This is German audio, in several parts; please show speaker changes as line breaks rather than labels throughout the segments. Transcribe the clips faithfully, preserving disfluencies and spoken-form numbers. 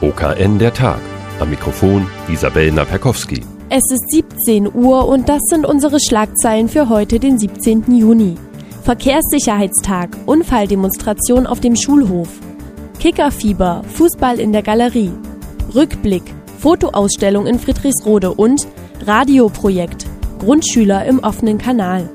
O K N der Tag. Am Mikrofon Isabel Naperkowski.
Es ist siebzehn Uhr und das sind unsere Schlagzeilen für heute, den siebzehnten Juni. Verkehrssicherheitstag, Unfalldemonstration auf dem Schulhof. Kickerfieber, Fußball in der Galerie. Rückblick, Fotoausstellung in Friedrichsrode und Radioprojekt, Grundschüler im offenen Kanal.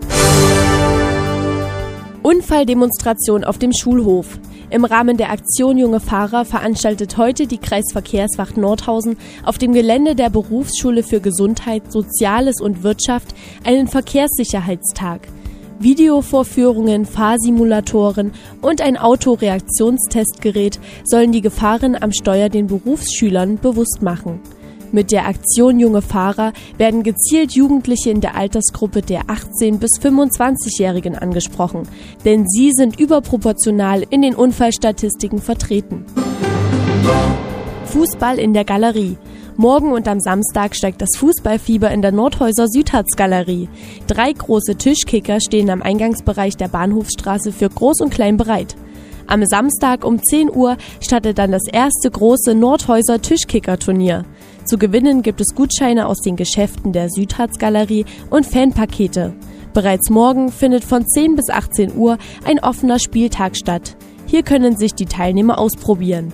Unfalldemonstration auf dem Schulhof. Im Rahmen der Aktion Junge Fahrer veranstaltet heute die Kreisverkehrswacht Nordhausen auf dem Gelände der Berufsschule für Gesundheit, Soziales und Wirtschaft einen Verkehrssicherheitstag. Videovorführungen, Fahrsimulatoren und ein Autoreaktionstestgerät sollen die Gefahren am Steuer den Berufsschülern bewusst machen. Mit der Aktion Junge Fahrer werden gezielt Jugendliche in der Altersgruppe der achtzehn- bis fünfundzwanzigjährigen angesprochen, denn sie sind überproportional in den Unfallstatistiken vertreten. Fußball in der Galerie. Morgen und am Samstag steigt das Fußballfieber in der Nordhäuser Südharz-Galerie. Drei große Tischkicker stehen am Eingangsbereich der Bahnhofsstraße für Groß und Klein bereit. Am Samstag um zehn Uhr startet dann das erste große Nordhäuser Tischkicker-Turnier. Zu gewinnen gibt es Gutscheine aus den Geschäften der Südharz-Galerie und Fanpakete. Bereits morgen findet von zehn bis achtzehn Uhr ein offener Spieltag statt. Hier können sich die Teilnehmer ausprobieren.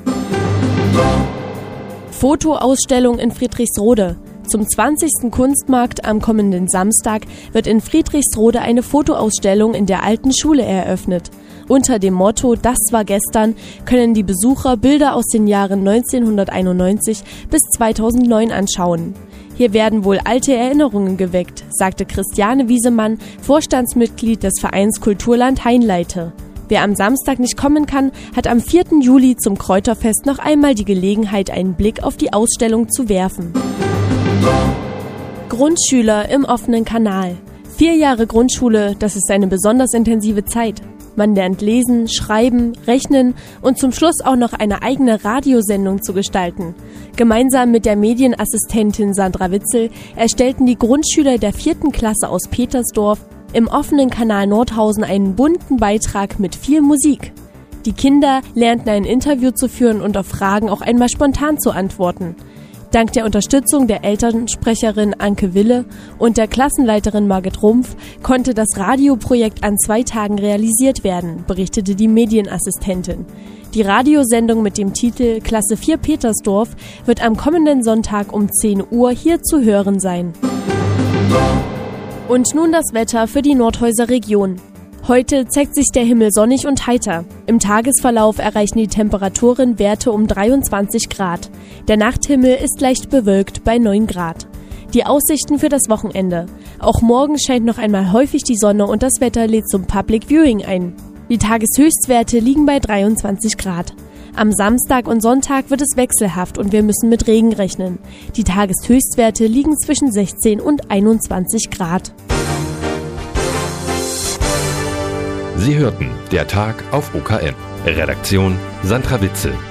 Fotoausstellung in Friedrichsrode. Zum zwanzigsten Kunstmarkt am kommenden Samstag wird in Friedrichsrode eine Fotoausstellung in der alten Schule eröffnet. Unter dem Motto „Das war gestern“ können die Besucher Bilder aus den Jahren neunzehnhunderteinundneunzig bis zweitausendneun anschauen. Hier werden wohl alte Erinnerungen geweckt, sagte Christiane Wiesemann, Vorstandsmitglied des Vereins Kulturland Hainleite. Wer am Samstag nicht kommen kann, hat am vierten Juli zum Kräuterfest noch einmal die Gelegenheit, einen Blick auf die Ausstellung zu werfen. Grundschüler im offenen Kanal. Vier Jahre Grundschule, das ist eine besonders intensive Zeit. Man lernt lesen, schreiben, rechnen und zum Schluss auch noch eine eigene Radiosendung zu gestalten. Gemeinsam mit der Medienassistentin Sandra Witzel erstellten die Grundschüler der vierten Klasse aus Petersdorf im offenen Kanal Nordhausen einen bunten Beitrag mit viel Musik. Die Kinder lernten ein Interview zu führen und auf Fragen auch einmal spontan zu antworten. Dank der Unterstützung der Elternsprecherin Anke Wille und der Klassenleiterin Margit Rumpf konnte das Radioprojekt an zwei Tagen realisiert werden, berichtete die Medienassistentin. Die Radiosendung mit dem Titel Klasse vier Petersdorf wird am kommenden Sonntag um zehn Uhr hier zu hören sein. Und nun das Wetter für die Nordhäuser Region. Heute zeigt sich der Himmel sonnig und heiter. Im Tagesverlauf erreichen die Temperaturen Werte um dreiundzwanzig Grad. Der Nachthimmel ist leicht bewölkt bei neun Grad. Die Aussichten für das Wochenende. Auch morgen scheint noch einmal häufig die Sonne und das Wetter lädt zum Public Viewing ein. Die Tageshöchstwerte liegen bei dreiundzwanzig Grad. Am Samstag und Sonntag wird es wechselhaft und wir müssen mit Regen rechnen. Die Tageshöchstwerte liegen zwischen sechzehn und einundzwanzig Grad.
Sie hörten der Tag auf O K N. Redaktion Sandra Witzel.